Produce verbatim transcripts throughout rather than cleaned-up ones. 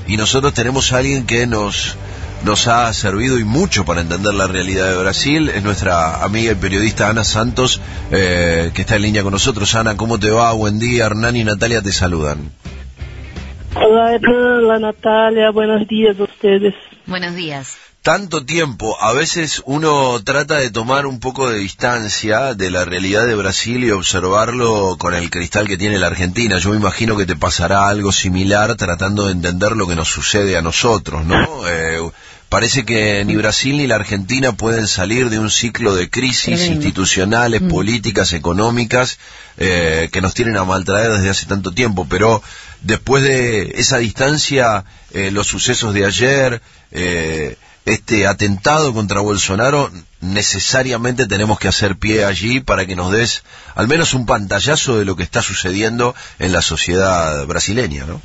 y nosotros tenemos a alguien que nos nos ha servido y mucho para entender la realidad de Brasil. Es nuestra amiga y periodista Ana Santos, eh, que está en línea con nosotros. Ana, ¿cómo te va? Buen día. Hernán y Natalia te saludan. Hola, Hernán, hola Natalia, buenos días a ustedes. Buenos días. Tanto tiempo, a veces uno trata de tomar un poco de distancia de la realidad de Brasil y observarlo con el cristal que tiene la Argentina. Yo me imagino que te pasará algo similar tratando de entender lo que nos sucede a nosotros, ¿no? Eh, parece que ni Brasil ni la Argentina pueden salir de un ciclo de crisis Tremendo. institucionales, mm. políticas, económicas, eh, que nos tienen a maltraer desde hace tanto tiempo, pero después de esa distancia, eh, los sucesos de ayer, eh, este atentado contra Bolsonaro, necesariamente tenemos que hacer pie allí para que nos des al menos un pantallazo de lo que está sucediendo en la sociedad brasileña, ¿no?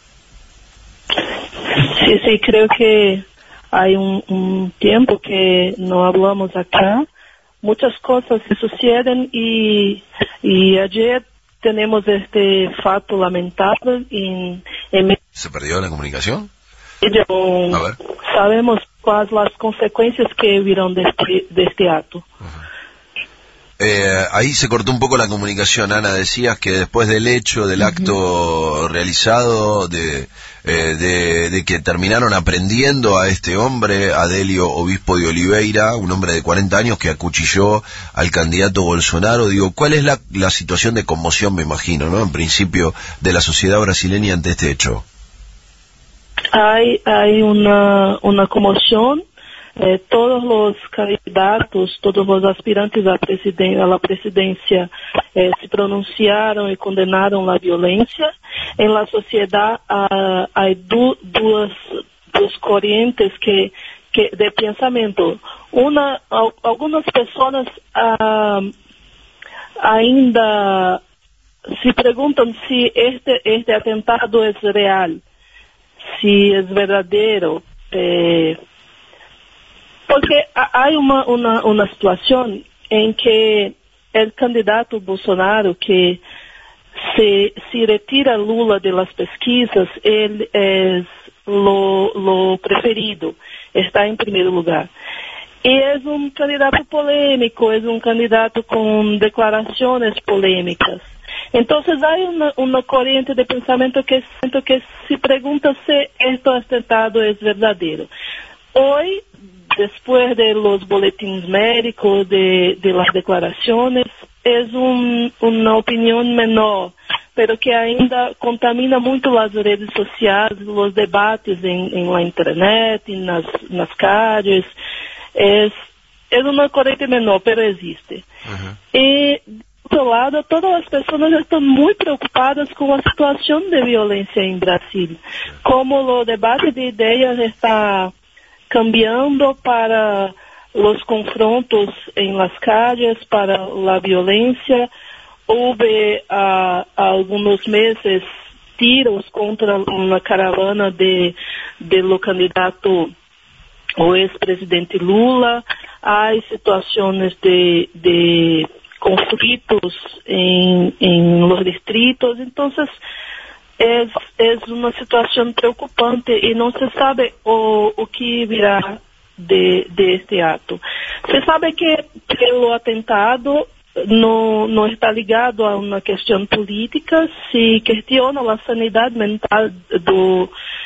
Sí, sí, creo que hay un, un tiempo que no hablamos acá. Muchas cosas se suceden y, y ayer tenemos este fato lamentable en, en... ¿Se perdió la comunicación? Yo, a ver. Sabemos cuáles las consecuencias que virán de este, de este acto. Uh-huh. Eh, ahí se cortó un poco la comunicación, Ana. Decías que después del hecho, del uh-huh. acto realizado, de, eh, de, de que terminaron aprendiendo a este hombre, Adélio Obispo de Oliveira, un hombre de cuarenta años que acuchilló al candidato Bolsonaro. Digo, ¿cuál es la, la situación de conmoción, me imagino, ¿no? En principio, de la sociedad brasileña ante este hecho? Hay, hay una, una conmoción. Eh, todos los candidatos, todos los aspirantes a, presiden a la presidencia eh, se pronunciaron y condenaron la violencia. En la sociedad uh, hay du duas, dos corrientes que, que, de pensamiento. Una, al, algunas personas uh, ainda se preguntan si este, este atentado es real, si es verdadero, eh, porque hay una, una, una situación en que el candidato Bolsonaro, que se, se retira Lula de las pesquisas, él es lo, lo preferido, está en primer lugar. Y es un candidato polémico, es un candidato con declaraciones polémicas. Entonces hay una, una corriente de pensamiento que, que se pregunta si este atentado es verdadero. Hoy, después de los boletines médicos, de, de las declaraciones, es un, una opinión menor, pero que ainda contamina mucho las redes sociales, los debates en, en la internet, en las, en las calles. Es, es una corriente menor, pero existe. Uh-huh. Y por otro lado, todas las personas están muy preocupadas con la situación de violencia en Brasil, como el debate de ideas está cambiando para los confrontos en las calles, para la violencia. Hubo uh, algunos meses tiros contra una caravana de, de lo candidato o ex-presidente Lula. Hay situaciones de, de conflitos en, en los distritos. Entonces, es, es una situación preocupante y no se sabe o, o que virá de, de este acto. Se sabe que el atentado no, no está ligado a una cuestión política, se cuestiona la sanidad mental do,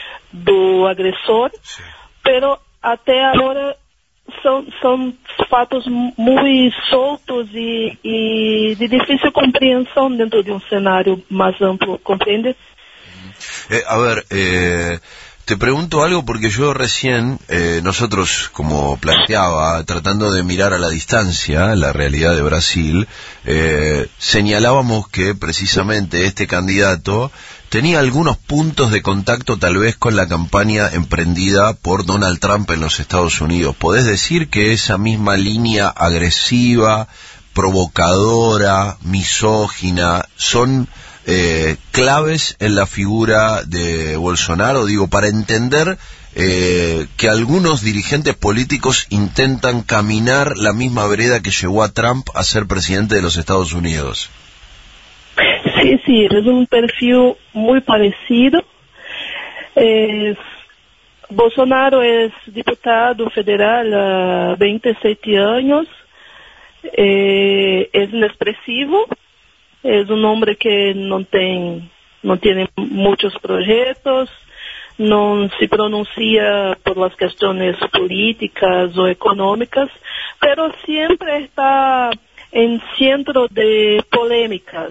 do agresor, pero até agora são, são fatos muito soltos e, e de difícil compreensão dentro de um cenário mais amplo, ¿comprende? Eh, a ver, eh, te pregunto algo porque yo recién, eh, nosotros, como planteaba, tratando de mirar a la distancia la realidad de Brasil, eh, señalábamos que precisamente este candidato tenía algunos puntos de contacto tal vez con la campaña emprendida por Donald Trump en los Estados Unidos. ¿Podés decir que esa misma línea agresiva, provocadora, misógina, son eh, claves en la figura de Bolsonaro? Digo, para entender eh, que algunos dirigentes políticos intentan caminar la misma vereda que llevó a Trump a ser presidente de los Estados Unidos. Sí, sí, es un perfil muy parecido. Es, Bolsonaro es diputado federal há vinte e sete anos, eh, es inexpresivo, es un hombre que no, ten, no tiene muchos proyectos, no se pronuncia por las cuestiones políticas o económicas, pero siempre está en centro de polémicas,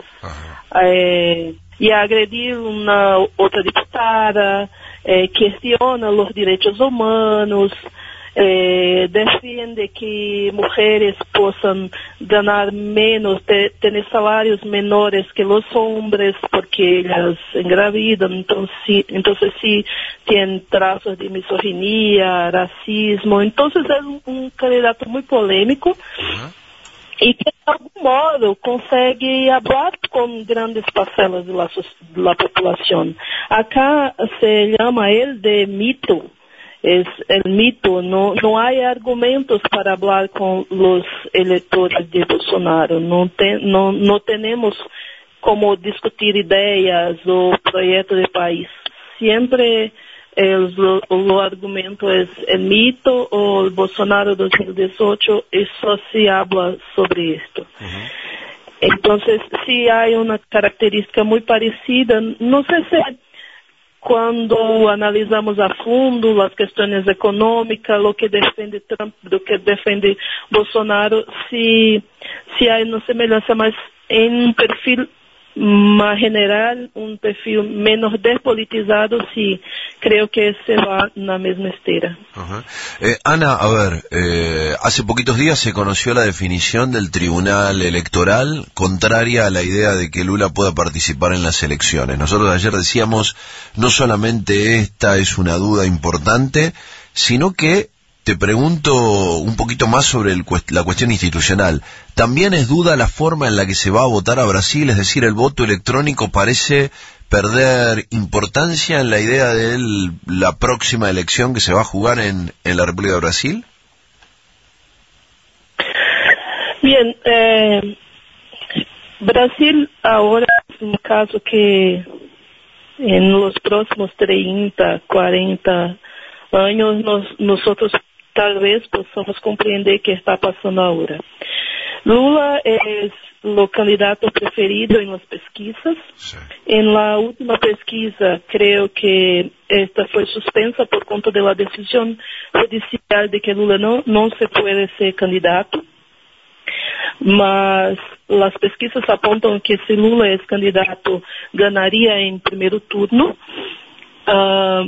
eh, y agredir una otra diputada, eh, cuestiona los derechos humanos, eh, defiende que mujeres puedan ganar menos, de, tener salarios menores que los hombres porque ellas engravidan, entonces, entonces sí tienen trazos de misoginia, racismo, entonces es un, un candidato muy polémico. Uh-huh. E que, de algum modo, consegue falar com grandes parcelas da, da população. Acá se chama ele de mito. É o mito. Não, não há argumentos para falar com os eleitores de Bolsonaro. Não, tem, não, não temos como discutir ideias ou projetos de país. Sempre El, el argumento es el mito o el Bolsonaro dos mil dieciocho, eso se habla sobre esto. Uh-huh. Entonces, sí hay una característica muy parecida. No sé si cuando analizamos a fondo las cuestiones económicas, lo que defiende Trump, lo que defiende Bolsonaro, si, si hay una semejanza más en un perfil más general, un perfil menos despolitizado, sí, creo que se va en la misma estera. Uh-huh. eh, Ana, a ver, eh, hace poquitos días se conoció la definición del Tribunal Electoral contraria a la idea de que Lula pueda participar en las elecciones. Nosotros ayer decíamos, no solamente esta es una duda importante, sino que te pregunto un poquito más sobre el, la cuestión institucional. ¿También es duda la forma en la que se va a votar a Brasil? Es decir, el voto electrónico parece perder importancia en la idea de el, la próxima elección que se va a jugar en, en la República de Brasil. Bien, eh, Brasil ahora es un caso que en los próximos treinta, cuarenta años nos, nosotros tal vez possamos compreender o que está passando agora. Lula é o candidato preferido em las pesquisas. Sí. En la última pesquisa, creo que esta foi suspensa por conta de la decisión judicial de que Lula não, não se puede ser candidato. Mas as pesquisas apontam que se Lula é candidato, ganaria em primeiro turno. Uh,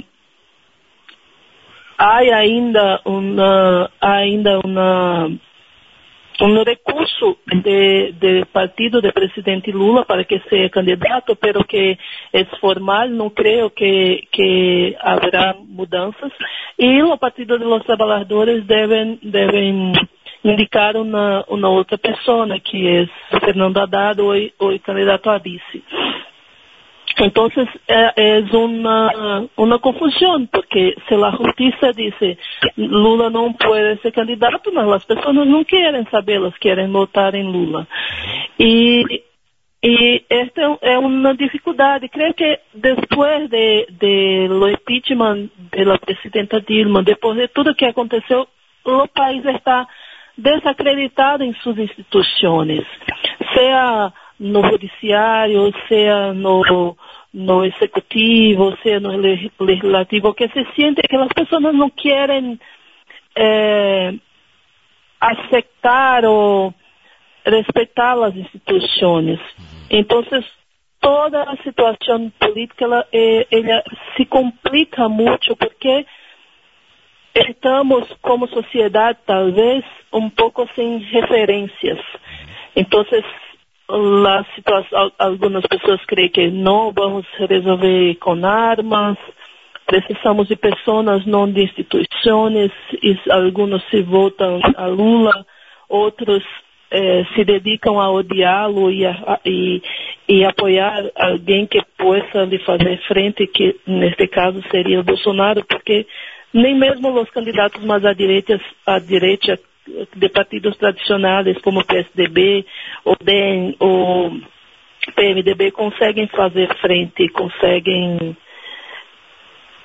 há ainda uma ainda uma um recurso de, de partido do presidente Lula para que seja candidato, pero que é formal, não creio que que haverá mudanças, e o partido dos trabalhadores devem devem indicar uma uma outra pessoa, que é Fernando Haddad, ou o candidato a vice. Então, é, é uma, uma confusão, porque se a justiça diz Lula não pode ser candidato, mas as pessoas não querem saber, elas querem votar em Lula. E, e esta é uma dificuldade. Creio que depois de, de lo impeachment da presidenta Dilma, depois de tudo que aconteceu, o país está desacreditado em suas instituições, seja no judiciário, seja no, no executivo, seja no legislativo, que se siente que as pessoas não querem eh, aceitar ou respeitar as instituições. Então, toda a situação política ela, ela se complica muito, porque estamos, como sociedade, talvez, um pouco sem referências. Então, la situação, algumas pessoas creem que não vamos resolver com armas, precisamos de pessoas, não de instituições, e alguns se votam a Lula, outros eh, se dedicam a odiá-lo e, a, e, e apoiar alguém que possa lhe fazer frente, que neste caso seria o Bolsonaro, porque nem mesmo os candidatos mais à direita, à direita de partidos tradicionais como o P S D B, o D E M, o P M D B conseguem fazer frente, conseguem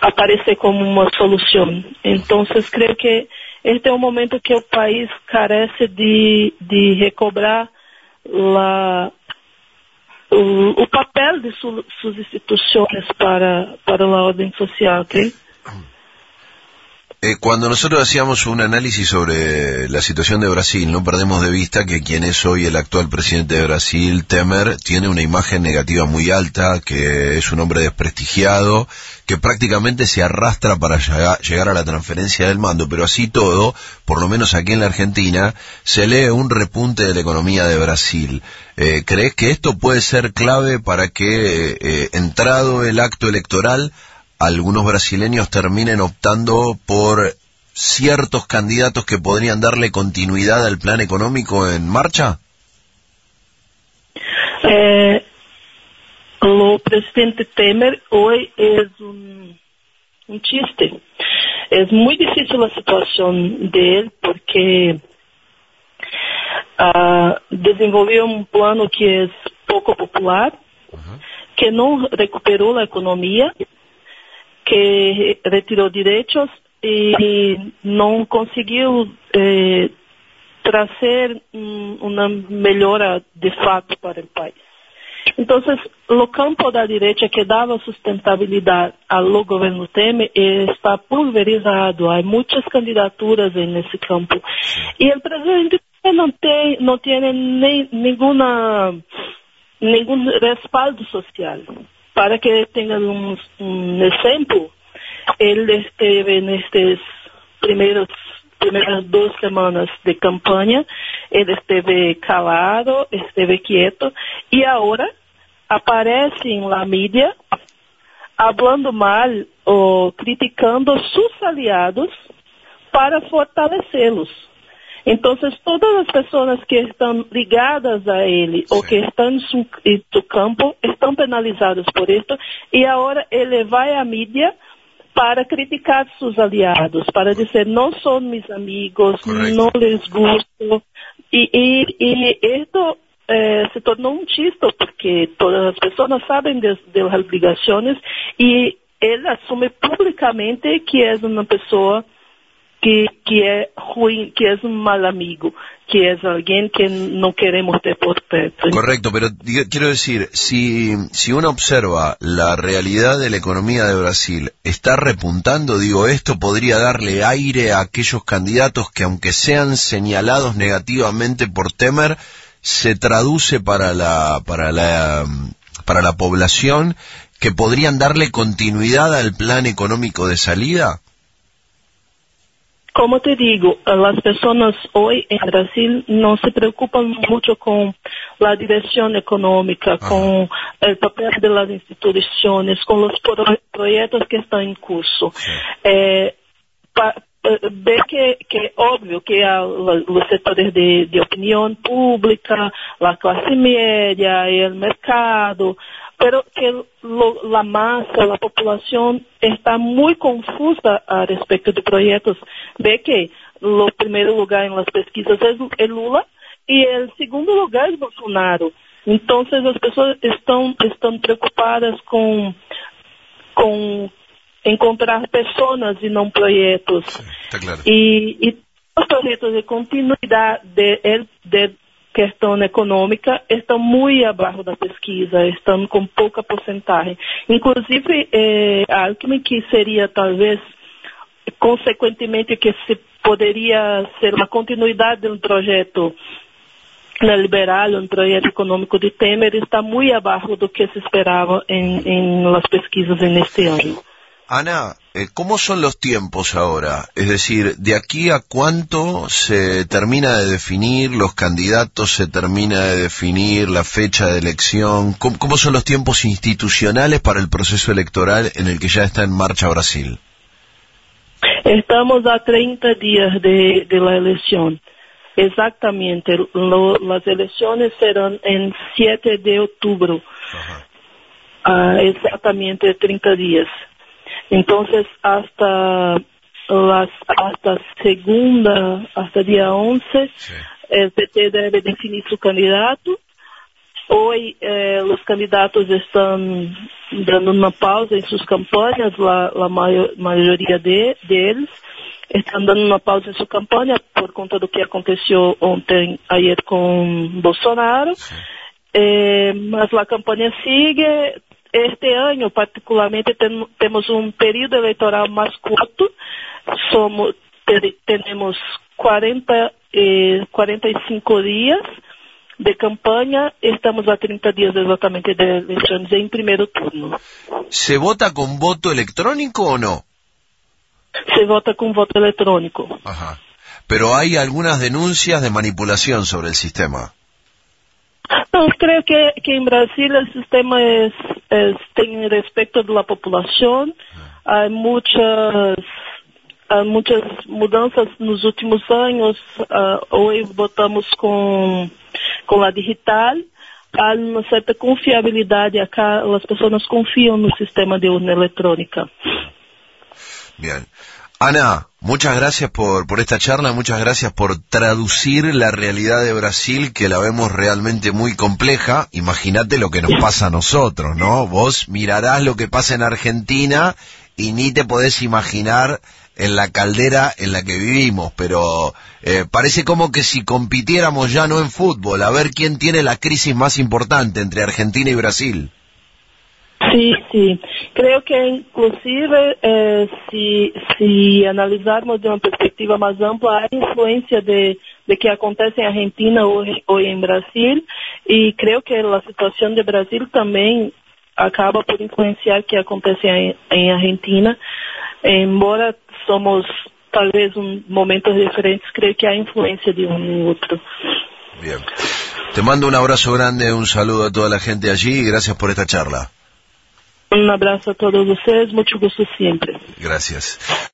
aparecer como uma solução. Então, creio que este é um momento que o país carece de, de recobrar la, o, o papel de su, suas instituições para, para a ordem social, ¿okay? Eh, cuando nosotros hacíamos un análisis sobre la situación de Brasil, no perdemos de vista que quien es hoy el actual presidente de Brasil, Temer, tiene una imagen negativa muy alta, que es un hombre desprestigiado, que prácticamente se arrastra para llegar a la transferencia del mando, pero así todo, por lo menos aquí en la Argentina, se lee un repunte de la economía de Brasil. Eh, ¿Crees que esto puede ser clave para que, eh, entrado el acto electoral, algunos brasileños terminen optando por ciertos candidatos que podrían darle continuidad al plan económico en marcha? Eh, o presidente Temer hoy es un, un chiste. Es muy difícil la situación de él porque uh, desenvolvió un plano que es poco popular, uh-huh. que no recuperó la economía, que retirou direitos e não conseguiu eh, trazer um, uma melhora de fato para o país. Então, o campo da direita que dava sustentabilidade ao governo Temer está pulverizado. Há muitas candidaturas nesse campo. E o presidente não tem, não tem nem, nenhuma, nenhum respaldo social. Para que tenham um, um exemplo, ele esteve nestes primeiros primeiras duas semanas de campanha, ele esteve calado, esteve quieto, e agora aparece em la mídia, falando mal ou criticando seus aliados para fortalecê-los. Então, todas as pessoas que estão ligadas a ele ou que estão em seu campo estão penalizadas por isso e agora ele vai à mídia para criticar seus aliados, para dizer não são meus amigos, correcto, não lhes gosto. E, e, e isso eh, se tornou um chiste porque todas as pessoas sabem das obrigações e ele assume publicamente que é uma pessoa Que, que é ruim, que é um mal amigo, que é alguém que não queremos ter por perto. Correcto, pero quiero decir, si, si uno observa la realidad de la economía de Brasil, está repuntando, digo, esto podría darle aire a aquellos candidatos que aunque sean señalados negativamente por Temer, se traduce para la, para la, para la población, que podrían darle continuidad al plan económico de salida. Como te digo, as pessoas hoje em Brasil não se preocupam muito com a direção econômica, ah. com o papel das instituições, com os pro projetos que estão em curso. É, Vê que, que é óbvio que há os setores de, de opinião pública, a classe média e o mercado, pero que lo, a massa, a população está muito confusa a respeito de projetos. Vê que o primeiro lugar nas pesquisas é Lula e o segundo lugar é Bolsonaro. Então, as pessoas estão, estão preocupadas com, com encontrar pessoas e não projetos. Sim, tá claro. E, e os projetos de continuidade de, de questão econômica estão muito abaixo da pesquisa, estão com pouca porcentagem. Inclusive, eh, algo que seria talvez, consequentemente, que se poderia ser uma continuidade de um projeto liberal, um projeto econômico de Temer, está muito abaixo do que se esperava em, em las pesquisas neste ano. Ana, eh, ¿cómo son los tiempos ahora? Es decir, ¿de aquí a cuánto se termina de definir los candidatos, se termina de definir la fecha de elección? ¿Cómo, cómo son los tiempos institucionales para el proceso electoral en el que ya está en marcha Brasil? Estamos a treinta días de, de la elección. Exactamente. Lo, las elecciones serán en siete de octubre. Uh, exactamente treinta días. Entonces, hasta las, hasta segunda, hasta día once, sí, el P T debe definir su candidato. hoy eh, los candidatos están dando una pausa en sus campañas, la, la mayor, mayoría de, de ellos están dando uma pausa em sua campanha por conta do que aconteceu ontem, ayer com Bolsonaro. Eh, mas a campanha sigue. Este ano, particularmente, tem, temos um período eleitoral mais curto. Somos, te, temos quarenta, eh, quarenta e cinco dias de campanha. Estamos a trinta dias exatamente de eleições em primeiro turno. ¿Se vota con voto electrónico o no? Se vota con voto electrónico. Ajá. Pero hay algunas denuncias de manipulación sobre el sistema. No, creo que, que en Brasil el sistema es, es tiene respeto de la población. Ah. Hay muchas, hay muchas mudanzas nos últimos años. Uh, hoy votamos con, con la digital. Há uma certa confiabilidade acá. As pessoas confiam no sistema de urna electrónica. Bien. Ana, muchas gracias por, por esta charla, muchas gracias por traducir la realidad de Brasil, que la vemos realmente muy compleja. Imagínate lo que nos pasa a nosotros, ¿no? Vos mirarás lo que pasa en Argentina y ni te podés imaginar en la caldera en la que vivimos, pero eh, parece como que si compitiéramos ya no en fútbol, a ver quién tiene la crisis más importante entre Argentina y Brasil. Sí, sí. Creo que inclusive eh, si, si analisarmos de uma perspectiva mais ampla, a influência de, de que acontece em Argentina ou, ou em Brasil, e creio que a situação de Brasil também acaba por influenciar o que acontece em, em Argentina. Embora somos talvez um momentos diferentes, creio que há influência de um no outro. Bien. Te mando un abrazo grande, un saludo a toda la gente allí y gracias por esta charla. Um abraço a todos vocês, muito gosto sempre. Gracias.